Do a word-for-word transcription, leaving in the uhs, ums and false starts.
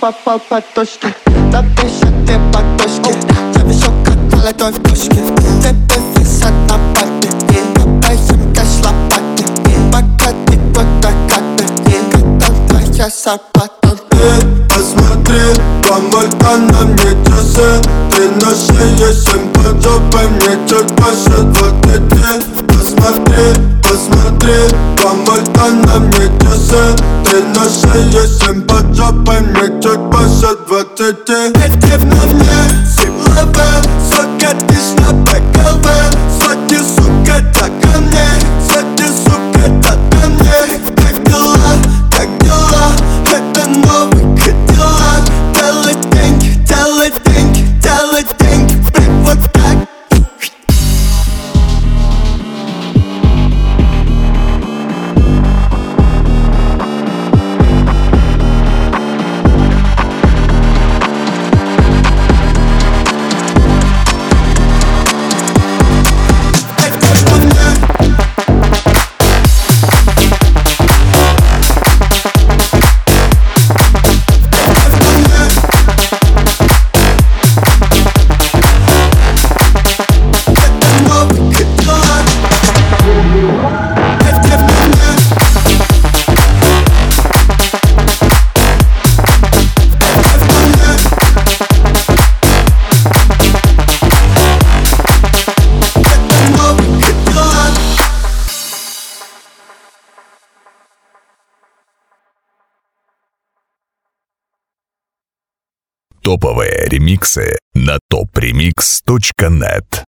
по по подушке. Запиши ты подушки. Я вижу, как талой в пушке. Тебе висят на пати. Копаем кэш лопаты. Пока ты куда каты. Когда твоя зарплата. Ты посмотри, помоль-то на мне часы. Ты на шее, семь под жопой, мне чуть больше двадцати. Посмотри, посмотри, помоль-то на мне часы. Ты на шее, семь под жопой, мне чуть больше двадцати. Эти в мне силовые, сука, ты ж на бэкове. Сзади, сука, так ко мне, сзади, сука, так ко мне. Как дела, как дела, это новый Кадиллак. Делай деньги, делай деньги, делай деньги, блин, вот так. Топовые ремиксы на топ ремикс точка нет.